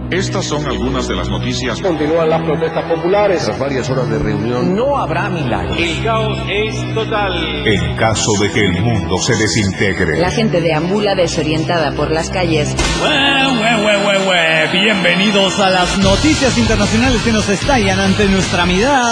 Estas son algunas de las noticias. Continúan las protestas populares. Tras varias horas de reunión, no habrá milagros. El caos es total. En caso de que el mundo se desintegre. La gente deambula desorientada por las calles. Bienvenidos a las noticias internacionales que nos estallan ante nuestra mirada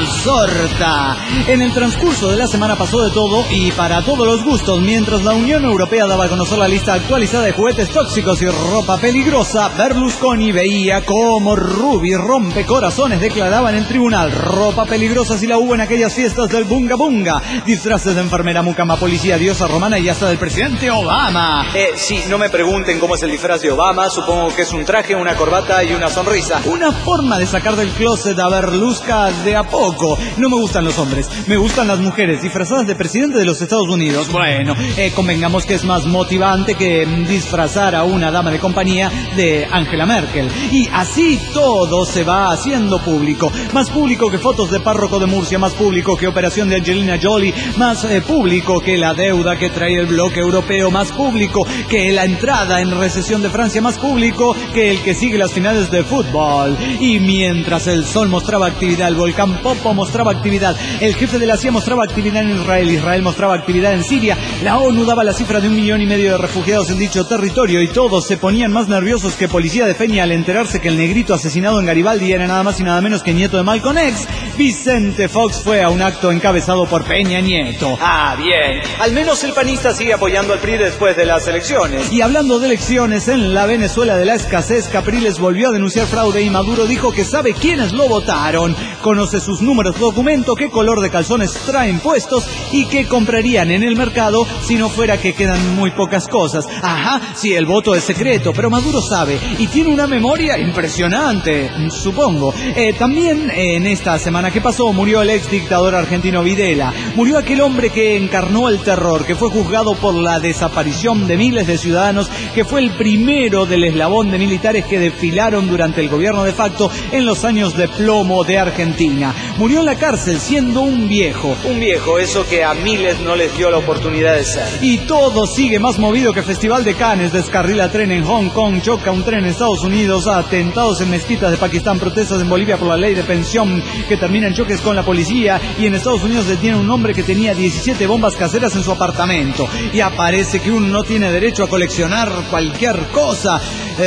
absorta. En el transcurso de la semana pasó de todo y para todos los gustos. Mientras la Unión Europea daba a conocer la lista actualizada de juguetes tóxicos y ropa peligrosa, Berlusconi veía cómo Ruby Rompecorazones declaraba en el tribunal: ropa peligrosa si la hubo en aquellas fiestas del Bunga Bunga. Disfraces de enfermera, mucama, policía, diosa romana y hasta del presidente Obama. Sí, no me pregunten cómo es el disfraz de Obama. Supongo que es un traje, una corbata y una sonrisa. Una forma de sacar del closet a Berlusca de a poco. No me gustan los hombres, me gustan las mujeres disfrazadas de presidente de los Estados Unidos. Bueno, convengamos que es más motivante que disfrazar a una dama de compañía de Angela Merkel. Y así todo se va haciendo público. Más público que fotos de párroco de Murcia, más público que operación de Angelina Jolie, más público que la deuda que trae el bloque europeo, más público que la entrada en recesión de Francia, más público que el que sigue las finales de fútbol. Y mientras el Sol mostraba actividad, el volcán Popo mostraba actividad, el jefe de la CIA mostraba actividad en Israel, Israel mostraba actividad en Siria, la ONU daba la cifra de 1,5 millones de refugiados en dicho territorio y todos se ponían más nerviosos que policía de Feña al enterarse que el negrito asesinado en Garibaldi era nada más y nada menos que nieto de Malcolm X. Vicente Fox fue a un acto encabezado por Peña Nieto. Ah, bien. Al menos el panista sigue apoyando al PRI después de las elecciones. Y hablando de elecciones, en la Venezuela de la escasez, Capriles volvió a denunciar fraude y Maduro dijo que sabe quiénes lo votaron, conoce sus números, documento, qué color de calzones traen puestos y qué comprarían en el mercado si no fuera que quedan muy pocas cosas. Ajá, sí, el voto es secreto, pero Maduro sabe y tiene una memoria impresionante, supongo. También en esta semana que pasó murió el ex dictador argentino Videla, murió aquel hombre que encarnó el terror, que fue juzgado por la desaparición de miles de ciudadanos, que fue el primero del eslabón de militares que desfilaron durante el gobierno de facto en los años de plomo de Argentina. Murió en la cárcel siendo un viejo, eso que a miles no les dio la oportunidad de ser. Y todo sigue más movido que Festival de Cannes. Descarrila tren en Hong Kong, choca un tren en Estados Unidos, atentados en mezquitas de Pakistán, protestas en Bolivia por la ley de pensión que termina en choques con la policía, y en Estados Unidos detiene un hombre que tenía 17 bombas caseras en su apartamento. Y aparece que uno no tiene derecho a coleccionar cualquier cosa.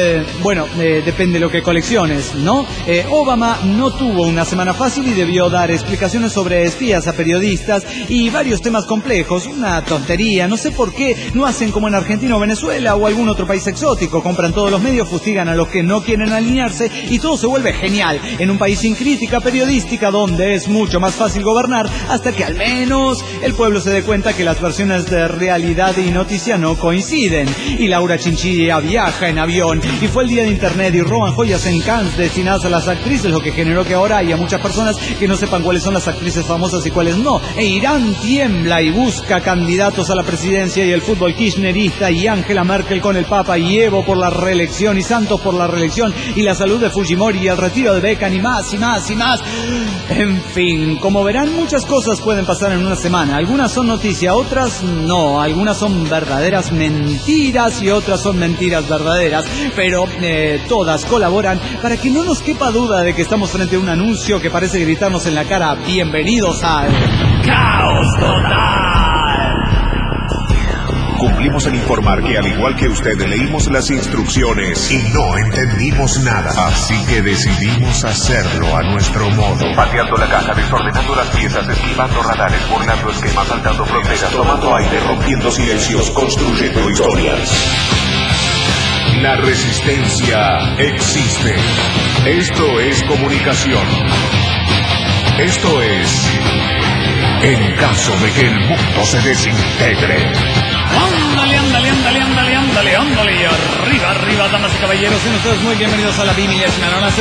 Depende de lo que colecciones, ¿no? Obama no tuvo una semana fácil y debió dar explicaciones sobre espías a periodistas y varios temas complejos. Una tontería, no sé por qué no hacen como en Argentina o Venezuela o algún otro país exótico. Compran todos los medios, fustigan a los que no quieren alinearse y todo se vuelve genial. En un país sin crítica periodística donde es mucho más fácil gobernar hasta que al menos el pueblo se dé cuenta que las versiones de realidad y noticia no coinciden. Y Laura Chinchilla viaja en avión y fue el día de internet y roban joyas en Cannes destinadas a las actrices, lo que generó que ahora haya muchas personas que no sepan cuáles son las actrices famosas y cuáles no. E Irán tiembla y busca candidatos a la presidencia y el fútbol kirchnerista y Angela Merkel con el Papa y Evo por la reelección y Santos por la reelección y la salud de Fujimori y el retiro de Beckham y más y más y más. En fin, como verán, muchas cosas pueden pasar en una semana. Algunas son noticia, otras no. Algunas son verdaderas mentiras y otras son mentiras verdaderas. Pero todas colaboran para que no nos quepa duda de que estamos frente a un anuncio que parece gritarnos en la cara: bienvenidos al Caos Total. Cumplimos en informar que al igual que usted leímos las instrucciones y no entendimos nada. Así que decidimos hacerlo a nuestro modo. Pateando la caja, desordenando las piezas, esquivando radares, burlando esquemas, saltando fronteras, tomando aire, rompiendo silencios, construyendo historias. La resistencia existe. Esto es comunicación. Esto es en caso de que el mundo se desintegre. Ándale, ándale, ándale, ándale, ándale, ándale. Arriba, arriba, damas y caballeros. Sean ustedes muy bienvenidos a la bimilésima, no la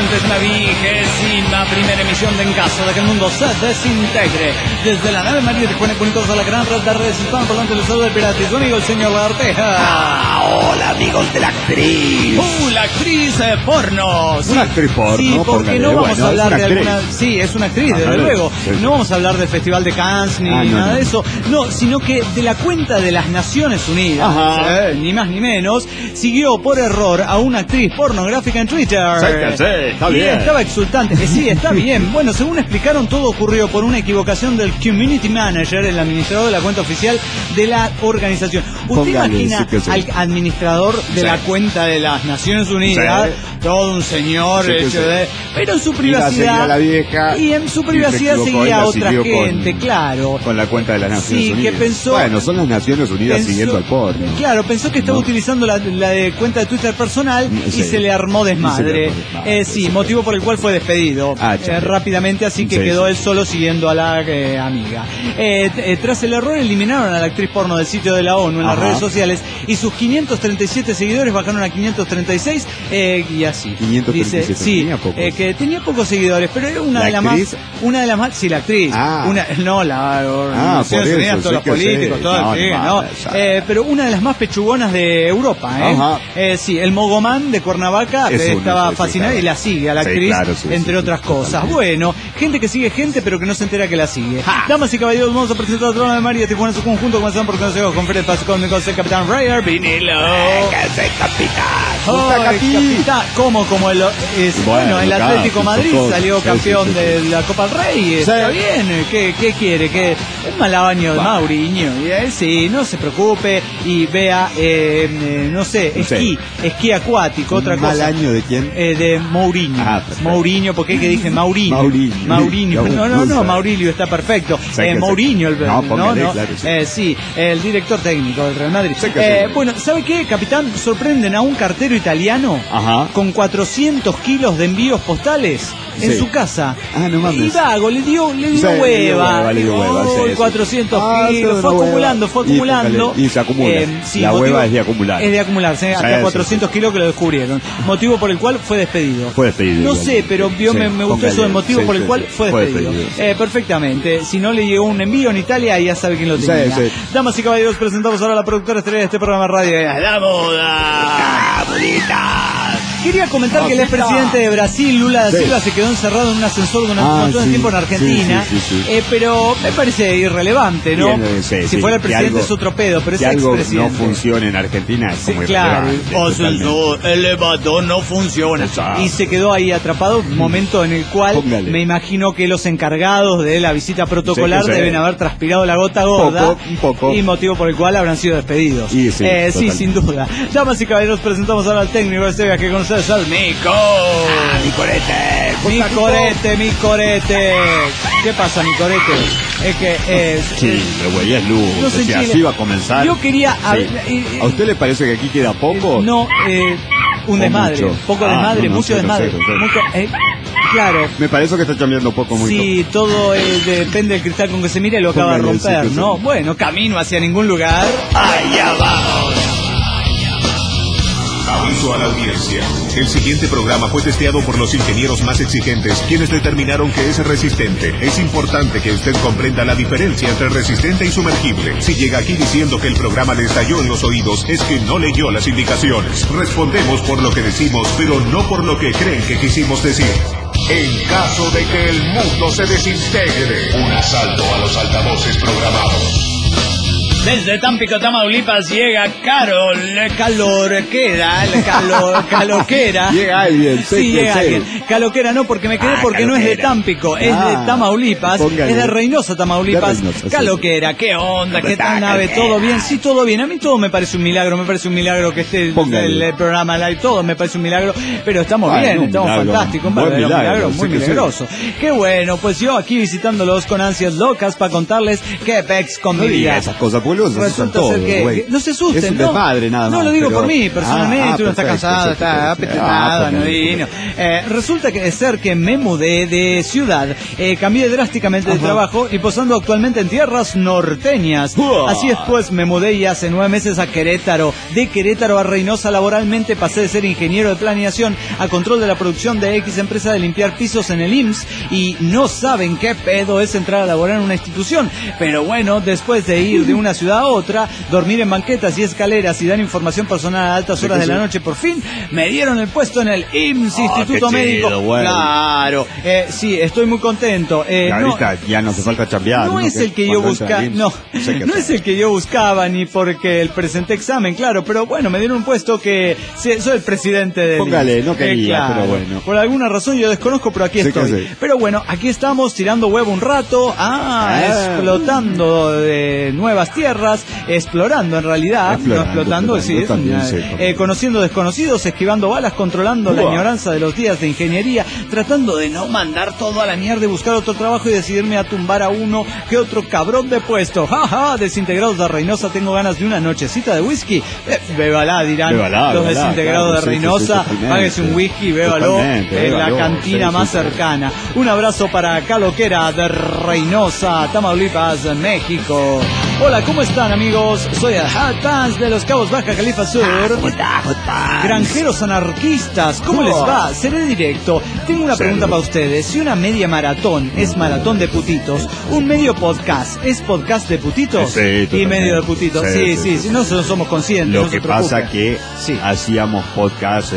120ª primera emisión de En caso de que el mundo se desintegre. Desde la nave María de Juan Cunitos a la gran red de redes hispanas, por delante del estado del pirata y su amigo el señor Larteja. Hola, amigos de la actriz. La actriz porno. Sí. Una actriz porno. Sí, porque no vamos a hablar de alguna... Sí, es una actriz, desde luego. Sí. No vamos a hablar del Festival de Cannes ni nada de eso. No, sino que de la cuenta de las Naciones Unidas, ni más ni menos, siguió por error amor a una actriz pornográfica en Twitter. Está y bien. estaba exultante. Sí, está bien. Bueno, según explicaron, todo ocurrió por una equivocación del Community Manager, el administrador de la cuenta oficial de la organización. ¿Usted imagina al administrador de la cuenta de las Naciones Unidas? Todo un señor hecho de... Pero en su privacidad... La vieja, y en su privacidad seguía a otra gente, claro. Con la cuenta de las Naciones Unidas. Que pensó... Bueno, son las Naciones Unidas siguiendo al porno. Claro, pensó que estaba utilizando la de cuenta de Twitter personal y se le armó desmadre. Sí, motivo por el cual fue despedido rápidamente, así que quedó él solo siguiendo a la amiga. Tras el error eliminaron a la actriz porno del sitio de la ONU en las redes sociales y sus 537 seguidores bajaron a 536 y así. 537. Dice, que tenía pocos seguidores, pero era una de las más, sí, la actriz. Naciones Unidas, todos los políticos, pero una de las más pechugonas de Europa, sí, el Mogomán de Cuernavaca estaba fascinado y la sigue a la actriz, entre otras cosas. Bueno, gente que sigue gente, pero que no se entera que la sigue. Damas y caballeros, vamos a presentar a Trono de María Tijuana en su conjunto, comenzando por consejos con Fred Paz, con el Capitán Rayer Vinilo. Capitán. Como el el Atlético Madrid salió campeón de la Copa del Rey. Está bien. ¿Qué quiere? Que un mal año de Mauriño. Sí, no se preocupe y vea, no sé, esquí acuático, otra cosa. ¿Mal año de quién? De Mourinho. Mourinho, porque es que dije Mourinho. No, Maurilio está perfecto. Mourinho, sí, el director técnico del Real Madrid. Bueno, ¿sabe qué, capitán? Sorprenden a un cartero italiano con 400 kilos de envíos postales en su casa. No mames. Y Vago le dio hueva. 400 kilos. Fue acumulando. Y se acumula. La hueva es de acumular. Es de acumularse. Hasta 400 kilos que lo descubrieron. Motivo por el cual fue despedido. No sé, pero me gustó eso del motivo por el cual fue despedido. Perfectamente. Si no le llegó un envío en Italia, ya sabe quién lo tenía. Damas y caballeros, presentamos ahora a la productora estrella de este programa de radio. ¡La moda! Quería comentar que el expresidente de Brasil, Lula da Silva, se quedó encerrado en un ascensor durante un montón de tiempo en Argentina, pero me parece irrelevante, ¿no? Si fuera el presidente es otro pedo, pero es expresidente. Que algo no funcione en Argentina es como ascensor elevador no funciona. Y se quedó ahí atrapado, un momento en el cual me imagino que los encargados de la visita protocolar deben haber transpirado la gota gorda, un poco. Y motivo por el cual habrán sido despedidos. Sí, sin duda. Damas y caballeros, presentamos ahora al técnico de este viaje que conoce al Mico. Mi corete. ¿Qué pasa, mi corete? Es que me huellas luz. No sé, así va a comenzar. Yo quería... ¿A usted le parece que aquí queda poco? No, un desmadre. Mucho. Poco desmadre, mucho desmadre. Claro. Me parece que está cambiando poco muy. Sí, todo depende del cristal con que se mire, lo acaba de romper, ¿no? Bueno, camino hacia ningún lugar. Allá vamos. Aviso a la audiencia. El siguiente programa fue testeado por los ingenieros más exigentes, quienes determinaron que es resistente. Es importante que usted comprenda la diferencia entre resistente y sumergible. Si llega aquí diciendo que el programa le estalló en los oídos, es que no leyó las indicaciones. Respondemos por lo que decimos, pero no por lo que creen que quisimos decir. En caso de que el mundo se desintegre, un asalto a los altavoces programados. Desde Tampico, Tamaulipas llega Carol Caloquera. Llega alguien, llega alguien. Caloquera no, porque me quedé porque no es de Tampico, es de Tamaulipas, es de Reynosa, Tamaulipas. Caloquera, ¿qué onda? ¿Qué tal, nave? ¿Todo bien? Sí, todo bien. A mí todo me parece un milagro que esté el programa live, todo me parece un milagro, pero estamos bien, estamos fantásticos, un verdadero milagro, muy milagroso. Qué bueno, pues yo aquí visitándolos con ansias locas para contarles que Pex con mi vida. Esas cosas, resulta ser que no se asusten, es un desmadre, nada más, no lo digo por mí personalmente, uno está cansado, está apetitado, resulta que me mudé de ciudad, cambié drásticamente de trabajo y posando actualmente en tierras norteñas. Así es, pues me mudé y hace 9 meses a Querétaro. De Querétaro a Reynosa laboralmente pasé de ser ingeniero de planeación a control de la producción de X empresa de limpiar pisos en el IMSS, y no saben qué pedo es entrar a laborar en una institución. Pero bueno, después de ir de una ciudad a otra, dormir en banquetas y escaleras y dar información personal a altas horas de la noche. Por fin me dieron el puesto en el IMSS, Instituto Médico. Chido, bueno. Claro, sí, estoy muy contento. Ahorita ya no hace falta chambear. No es el que yo buscaba, no es el que yo buscaba, ni porque presenté examen, claro, pero bueno, me dieron un puesto que soy el presidente del Póngale, no quería, claro, pero bueno. Por alguna razón yo desconozco, pero aquí estoy. Pero bueno, aquí estamos tirando huevo un rato, explotando nuevas tierras, explorando en realidad, no explotando, sí, conociendo desconocidos, esquivando balas, controlando la ignorancia de los días de ingeniería, tratando de no mandar todo a la mierda y buscar otro trabajo y decidirme a tumbar a uno que otro cabrón de puesto. Jaja, desintegrados de Reynosa, tengo ganas de una nochecita de whisky. Bébala, dirán los desintegrados de Reynosa. Hágase un whisky, bébalo en la cantina más cercana. Un abrazo para Caloquera de Reynosa, Tamaulipas, México. Hola, ¿cómo están, amigos? Soy el Hot Pants de Los Cabos, Baja Califa Sur. Granjeros anarquistas, ¿cómo les va? Seré directo. Tengo una pregunta para ustedes. Si una media maratón es maratón de putitos, un medio podcast es podcast de putitos. Sí, y medio de putitos. Sí, nosotros somos conscientes. Lo no que se preocupe. pasa que hacíamos podcast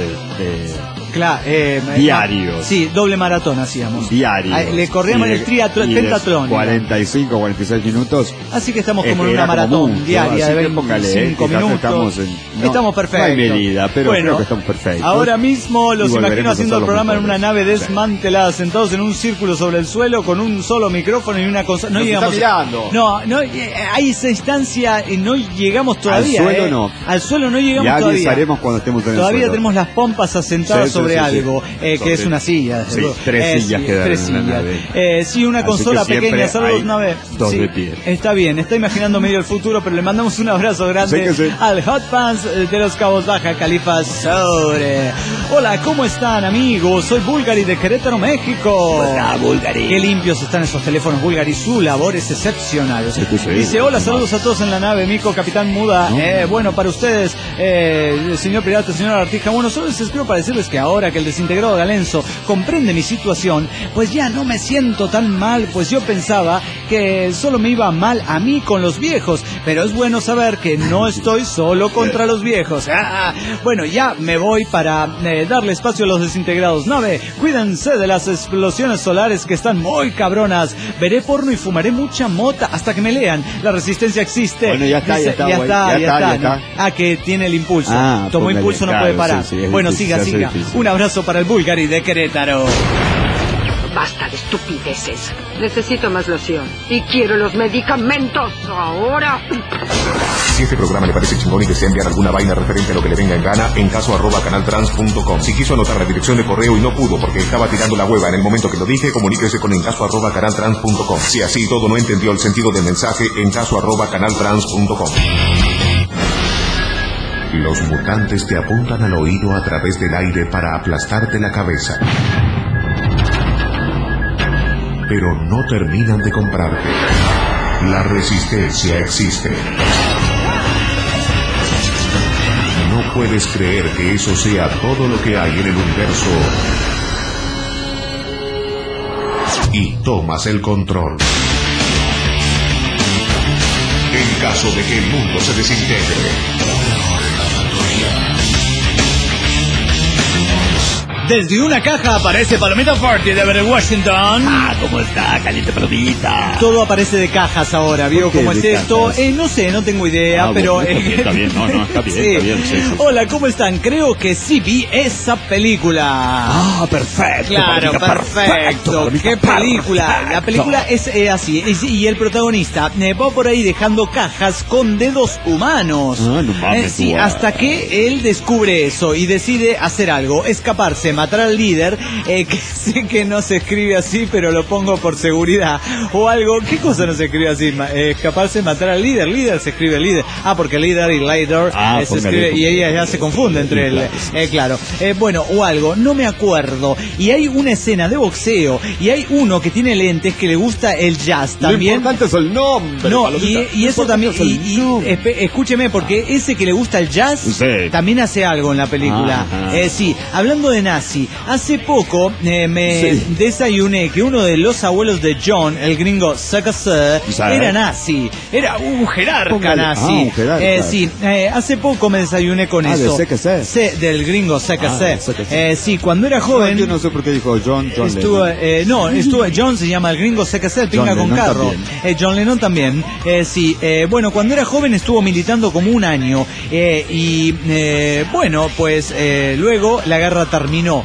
claro, diarios. Sí, doble maratón hacíamos. Diarios. Le corríamos el pentatlón. 45, 46 minutos. Así que estamos como en una maratón diaria de 25 minutos. Estamos perfectos. No hay medida, pero bueno, creo que estamos perfectos. Ahora mismo los imagino haciendo el programa motores. en una nave desmantelada, sentados en un círculo sobre el suelo con un solo micrófono y una consola. No llegamos. No, hay esa instancia y no llegamos todavía. Al suelo no. Al suelo no llegamos ya todavía. Ya avisaremos cuando estemos en el suelo. Todavía tenemos las pompas asentadas sobre algo, que es una silla. Sí, 3 sillas quedaron en la nave. Sí, una consola pequeña, saludos nave. Dos de pie. Está bien, está imaginando medio el futuro, pero le mandamos un abrazo grande al Hot Pants de Los Cabos, Baja Califa Sur. Hola, ¿cómo están, amigos? Soy Bulgari de Querétaro, México. Hola, Bulgari. Qué limpios están esos teléfonos, Bulgari. Su labor es excepcional. Dice, hola, saludos a todos en la nave, Mico, Capitán Muda. Bueno, para ustedes, señor pirata, señor Artija, bueno, solo les escribo para decirles que ahora que el desintegrado Galenzo comprende mi situación, pues ya no me siento tan mal, pues yo pensaba que solo me iba mal a mí con los viejos, pero es bueno saber que no estoy solo contra los viejos. Bueno, ya me voy para darle espacio a los desintegrados. Nave, cuídense de las explosiones solares que están muy cabronas. Veré porno y fumaré mucha mota hasta que me lean. La resistencia existe. Bueno, ya está. ¿no? Que tiene el impulso. Tomó póngale, impulso, no puede parar. Bueno, siga. Un abrazo para el Bulgari de Querétaro. Basta de estupideces. Necesito más loción. Y quiero los medicamentos ahora. Si este programa le parece chingón y desea enviar alguna vaina referente a lo que le venga en gana, en caso @canaltrans.com. Si quiso anotar la dirección de correo y no pudo porque estaba tirando la hueva en el momento que lo dije, comuníquese con encaso@canaltrans.com. Si así todo no entendió el sentido del mensaje, en caso @canaltrans.com. Los mutantes te apuntan al oído a través del aire para aplastarte la cabeza. Pero no terminan de comprarte. La resistencia existe. No puedes creer que eso sea todo lo que hay en el universo. Y tomas el control. En caso de que el mundo se desintegre. Desde una caja aparece Palomita Party de Everett Washington. ¿Cómo está? Caliente palomita. Todo aparece de cajas ahora, ¿vio cómo es esto? No sé, no tengo idea, pero... Bueno, está bien, está bien. Sí. Hola, ¿cómo están? Creo que sí vi esa película. Perfecto. Claro, perfecto. ¿Qué película? La película es así, y el protagonista va por ahí dejando cajas con dedos humanos. No mames, sí, hasta que él descubre eso y decide hacer algo, escaparse, matar al líder, que sé que no se escribe así, pero lo pongo por seguridad, o algo. ¿Qué cosa no se escribe así? Escaparse, matar al líder. Líder se escribe líder. Porque líder y later se escribe, y ella ya se confunde entre él. Claro. Bueno, o algo, no me acuerdo. Y hay una escena de boxeo, y hay uno que tiene lentes que le gusta el jazz también. Lo importante es el nombre. No, y eso también, escúcheme, porque ese que le gusta el jazz también hace algo en la película. Sí, hablando de nazis, nazi. Hace poco me desayuné que uno de los abuelos de John, el gringo Sekase, era nazi. Era un jerarca nazi. Un jerarca. Hace poco me desayuné con eso. Del gringo Sekase. Sí, cuando era joven. Yo no sé por qué dijo John John se llama el gringo Sekase, el pinga con carro. John Lennon también. Bueno, cuando era joven estuvo militando como un año. Luego la guerra terminó.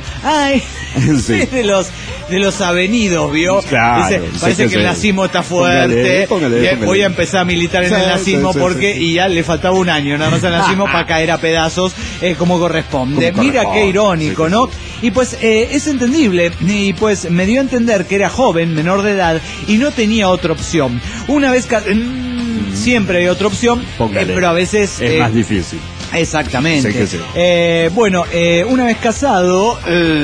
De los avenidos, ¿vio? Claro, parece que el nazismo está fuerte. Póngale. Voy a empezar a militar en el nazismo porque y ya le faltaba un año nada más al nazismo para caer a pedazos como corresponde. Mira qué irónico, ¿no? Y pues es entendible. Y pues me dio a entender que era joven, menor de edad y no tenía otra opción. Una vez siempre hay otra opción, pero a veces es más difícil. Exactamente. Una vez casado,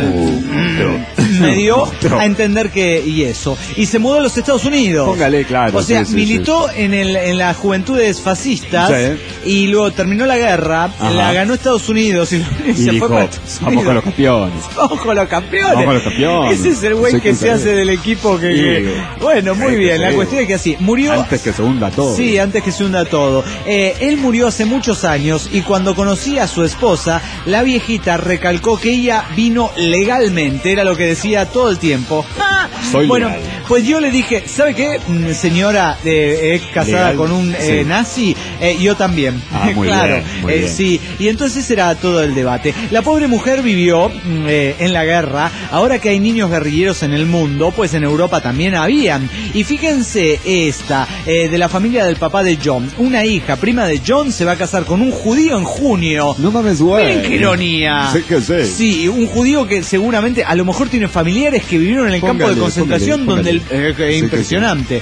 me dio a entender y se mudó a los Estados Unidos. Póngale, claro. O sea, militó en las juventudes fascistas y luego terminó la guerra, la ganó Estados Unidos y se dijo, fue para Estados Unidos. Vamos con los campeones. Vamos con los campeones. Ese es el güey que se hace del equipo Bueno, muy bien. La cuestión es que así, murió... Antes que se hunda todo. Sí, antes que se hunda todo. Él murió hace muchos años y cuando conocí a su esposa, la viejita recalcó que ella vino legalmente, era lo que decía todo el tiempo. Legal. Pues yo le dije, ¿sabe qué, señora casada legal, con un nazi? Yo también. Muy claro, bien. Sí. Y entonces era todo el debate. La pobre mujer vivió en la guerra. Ahora que hay niños guerrilleros en el mundo, pues en Europa también habían. Y fíjense de la familia del papá de John. Una hija, prima de John, se va a casar con un judío en junio. No mames, güey. Miren qué ironía. Sí, un judío que seguramente, a lo mejor tiene familiares que vivieron en el campo de concentración donde impresionante.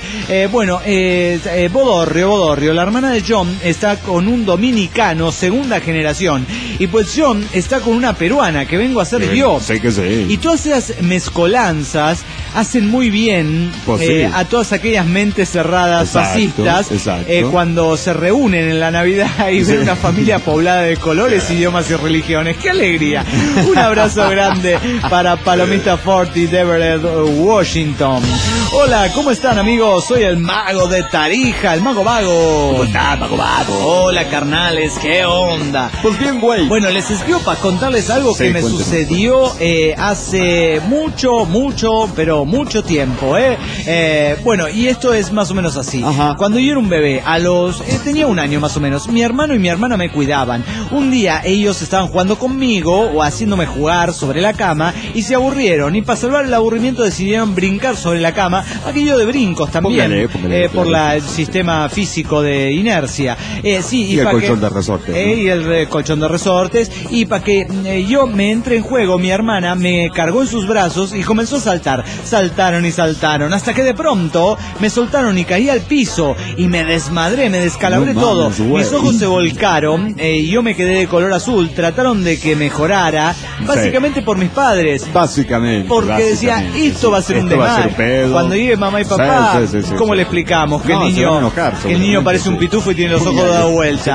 Bodorrio, la hermana de John está con un dominicano segunda generación y pues John está con una peruana que vengo a ser yo. Y todas esas mezcolanzas hacen muy bien a todas aquellas mentes cerradas fascistas cuando se reúnen en la Navidad y ven una familia poblada de colores, idiomas y religiones. ¡Qué alegría! Un abrazo grande para Palomita Forti de Everett, Washington. Hola, ¿cómo están, amigos? Soy el mago de Tarija, el mago vago. ¿Cómo estás, mago vago? Hola, carnales, ¿qué onda? Pues bien, güey. Bueno, les escribo para contarles algo que me sucedió hace pero mucho tiempo, y esto es más o menos así. Cuando yo era un bebé, tenía un año más o menos, mi hermano y mi hermana me cuidaban. Un día ellos estaban jugando conmigo o haciéndome jugar sobre la cama y se aburrieron y para salvar el aburrimiento decidieron brincar sobre la cama, aquello de brincos también, por el sistema físico de inercia. Y el colchón de resortes. Y el colchón de resortes, y para que yo me entre en juego, mi hermana me cargó en sus brazos y comenzó a saltar. Saltaron y saltaron, hasta que de pronto me soltaron y caí al piso y me desmadré, me descalabré todo. Mis ojos se volcaron y yo me quedé de color azul. Trataron de que mejorara, básicamente por mis padres. Porque decía, esto va a ser un desmadre. Cuando llegue mamá y papá, ¿cómo le explicamos que el niño parece un pitufo y tiene los ojos dados vuelta?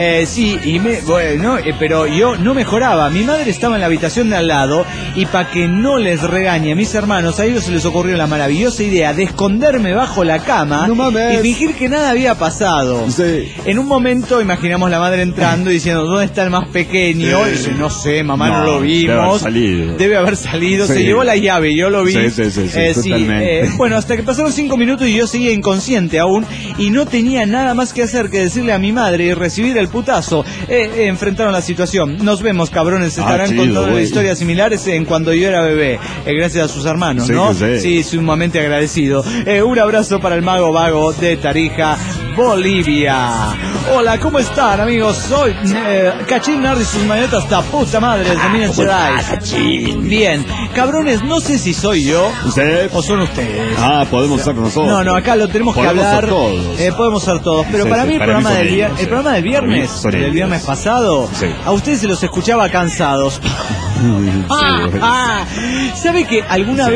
Pero yo no mejoraba. Mi madre estaba en la habitación de al lado y para que no les regañe a mis hermanos, a ellos se les ocurrió la maravillosa idea de esconderme bajo la cama y fingir que nada había pasado. En un momento imaginamos la madre entrando y diciendo, ¿dónde está el más pequeño? Y dice, no sé, mamá, no lo vimos. Debe haber salido. Se llevó la llave, yo lo vi. Hasta que pasaron 5 minutos y yo seguía inconsciente aún y no tenía nada más que hacer que decirle a mi madre y recibir el putazo. Enfrentaron la situación. Nos vemos, cabrones. Estarán contando historias similares en cuando yo era bebé. Gracias a sus hermanos, ¿no? Sí, sumamente agradecido. Un abrazo para el mago vago de Tarija, Bolivia. Hola, ¿cómo están, amigos? Soy Cachín Nardi, sus manetas hasta puta madre de Minas Gerais. Bien, cabrones, no sé si soy yo o son ustedes. Podemos ser nosotros. No, acá lo tenemos que hablar. Podemos ser todos. Pero para mí el programa del viernes, del viernes pasado, a ustedes se los escuchaba cansados. ¿Sabe que alguna vez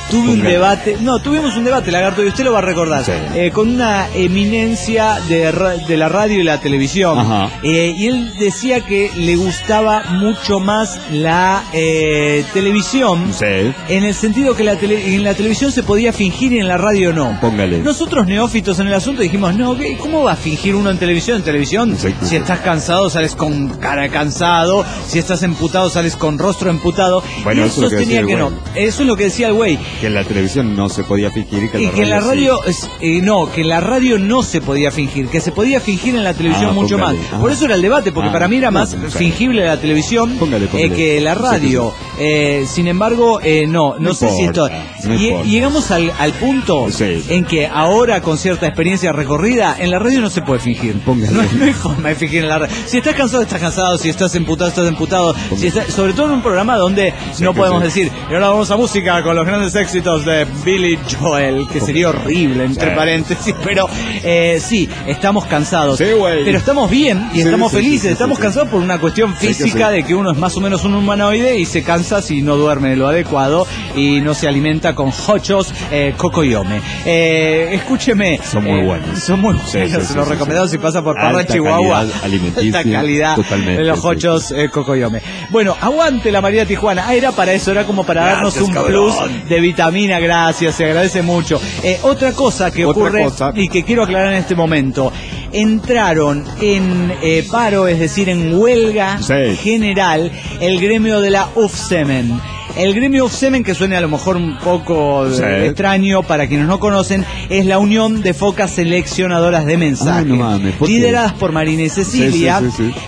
tuvimos un debate, Lagarto, y usted lo va a recordar, sí. Con una eminencia de la radio y la televisión. Y él decía que le gustaba mucho más la televisión, Sí. en el sentido que en la televisión se podía fingir y en la radio no. Póngale. Nosotros neófitos en el asunto dijimos, no, ¿cómo va a fingir uno en televisión? En televisión, Exacto. si estás cansado sales con cara cansado, si estás emputado sales con rostro emputado. Bueno, y él eso es lo que sostenía decía que el no. güey. Eso es lo que decía el güey. Que en la televisión no se podía fingir y que En la radio sí. que en la radio no se podía fingir, que se podía fingir en la televisión mucho póngale. más. Por eso era el debate, porque para mí era más fingible la televisión Póngale. que la radio. Sin embargo, no sé si esto... No importa. Llegamos al punto en que ahora, con cierta experiencia recorrida, en la radio no se puede fingir. Póngale. No hay forma de fingir en la radio. Si estás cansado, estás cansado. Si estás emputado, estás emputado. Si sobre todo en un programa donde no podemos decir, y ahora vamos a música con los grandes éxitos de Billy Joel, que sería horrible, entre paréntesis, pero sí, estamos cansados. Sí, güey. Pero estamos bien y estamos felices. Estamos cansados por una cuestión física de que uno es más o menos un humanoide y se cansa si no duerme lo adecuado y no se alimenta con hochos cocoyome. Escúcheme. Son muy buenos. Son muy buenos. Se los recomendamos si pasa por Parra, Chihuahua. Alimenticia. Alta calidad Totalmente, de los hochos cocoyome. Bueno, aguante la María Tijuana. Era para eso, era como para darnos un plus de vitamina. Gracias, se agradece mucho. Otra cosa que ocurre y que quiero aclarar en este momento. Entraron en paro, es decir, en huelga general, el gremio de la UFSEMEN. El gremio UFSEMEN, que suene a lo mejor un poco extraño para quienes no conocen, es la Unión de Focas Seleccionadoras de Mensajes, lideradas por Marina y Cecilia,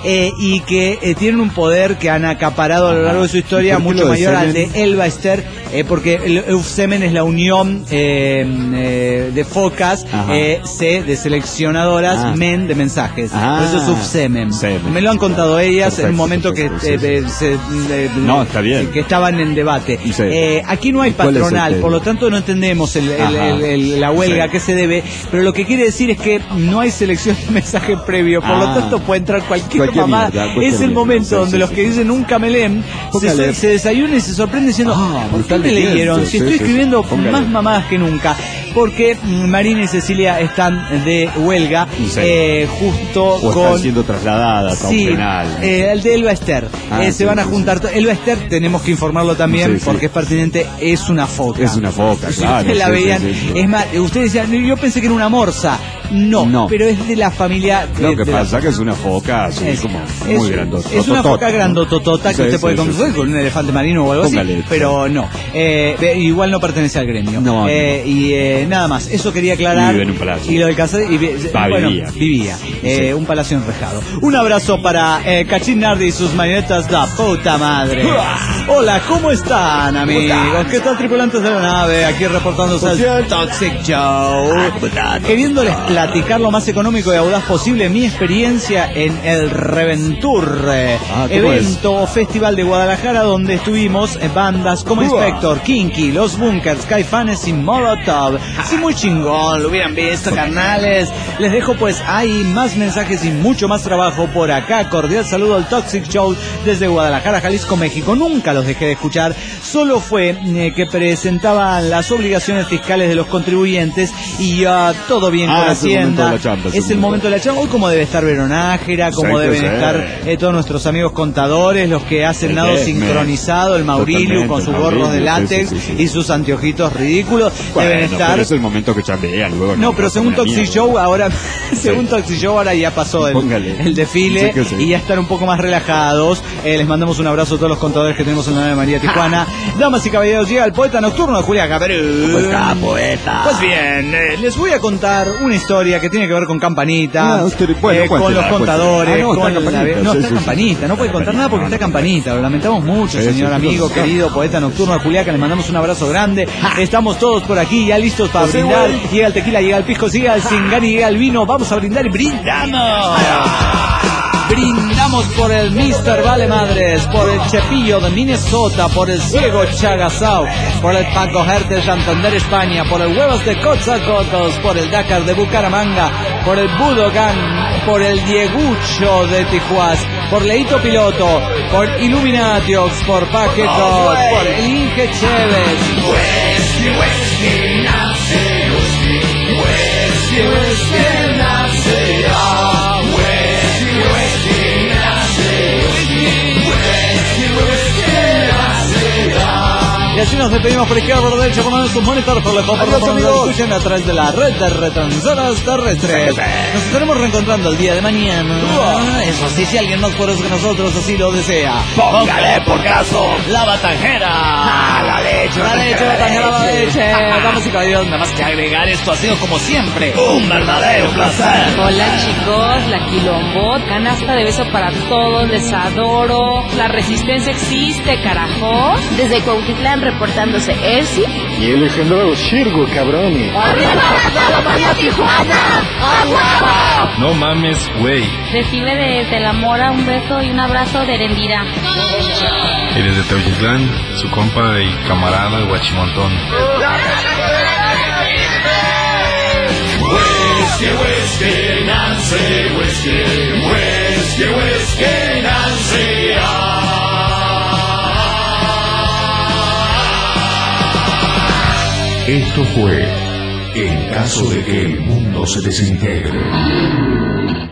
y que tienen un poder que han acaparado a lo largo de su historia mucho mayor al de Elba Ester, porque el UFSEMEN es la Unión de Focas, C de seleccionadoras, Men de mensajes. Por eso es UFSEMEN. Me lo han contado ellas en un momento que está bien. Que estaban en debate. Aquí no hay patronal, por lo tanto no entendemos la huelga que se debe, pero lo que quiere decir es que no hay selección de mensaje previo, por lo tanto puede entrar cualquier mamá. Es el momento donde los que dicen nunca me leen se desayunan y se sorprenden diciendo, ¿por qué me leyeron? Si estoy escribiendo más mamadas que nunca. Porque Marina y Cecilia están de huelga, justo con... están siendo trasladadas a un penal. El de Elba Ester. Se van a juntar. Elba Ester, tenemos que informarlo también, porque es pertinente, es una foca. Es una foca, si claro. Ustedes la veían, es más, ustedes decían, yo pensé que era una morsa. No, pero es de la familia... Lo que pasa que es una foca así como muy grandota. Es una foca grandototota que usted puede conocer con un elefante marino o algo así, pero no. Igual no pertenece al gremio. Y nada más, eso quería aclarar. Vive en un palacio. Y lo del caso, vivía. Un palacio enrejado. Un abrazo para Cachín Nardi y sus marionetas, la puta madre. Hola, ¿cómo están, amigos? ¿Qué tal, tripulantes de la nave? Aquí reportándose el Toxic Show, queriéndoles platicar lo más económico y audaz posible mi experiencia en el Reventur, evento o festival de Guadalajara, donde estuvimos bandas como Inspector, Kinky, Los Bunkers, Caifanes y Molotov. Sí, muy chingón, lo hubieran visto, carnales. Les dejo pues hay más mensajes y mucho más trabajo por acá. Cordial saludo al Toxic Show desde Guadalajara, Jalisco, México. Nunca los dejé de escuchar, solo fue que presentaban las obligaciones fiscales de los contribuyentes y todo bien con Hacienda. Es el momento de la chamba. Hoy como debe estar Veronájera, como deben estar todos nuestros amigos contadores, los que hacen nado sincronizado, el Mauricio con sus gorros de látex y sus anteojitos ridículos, deben estar. Pero es el momento que chambean luego. No, pero según Toxic Show ahora, ya pasó el desfile y ya están un poco más relajados. Les mandamos un abrazo a todos los contadores que tenemos en la nave María Tijuana. Damas y caballeros, llega el poeta nocturno de Julián Caperú. Poeta. Pues bien, les voy a contar una historia que tiene que ver con Campanita, con los contadores, está Campanita, no puede contar nada porque está Campanita, lo lamentamos mucho, señor amigo, querido poeta nocturno de Julián, que le mandamos un abrazo grande. Estamos todos por aquí ya listos para brindar. Llega el tequila, llega el pisco, llega el cingani, llega el vino, vamos a brindar y brindamos. Brindamos por el Mr. Vale Madres, por el Chepillo de Minnesota, por el Ciego Chagasao, por el Paco Gert de Santander, España, por el Huevos de Coatzacoalcos, por el Dakar de Bucaramanga, por el Budogan, por el Diegucho de Tijuas, por Leito Piloto, por Illuminatiox, por Paquetos, por el Inge Chévez. Y así nos despedimos por izquierda, por derecha, por sus monitores, por la copa, por donde nos escuchen a través de la red de retransmisoras terrestres. Nos estaremos reencontrando el día de mañana. Eso sí, si alguien más poderoso que nosotros así lo desea. Póngale por caso La batajera. la leche. La leche, batajera, la leche. Damas y caballeros, nada más que agregar, esto ha sido como siempre Un verdadero placer. Hola chicos, la Quilombot, canasta de beso para todos, les adoro. La resistencia existe, carajo. Desde Cuautitlán reportándose Ersi. Y el legendario Shirgo, cabrón. No mames, güey. Recibe desde la Mora un beso y un abrazo de Erendira. Y desde Teuchitlán, su compa y camarada, el Guachimontón. Esto fue En caso de que el mundo se desintegre.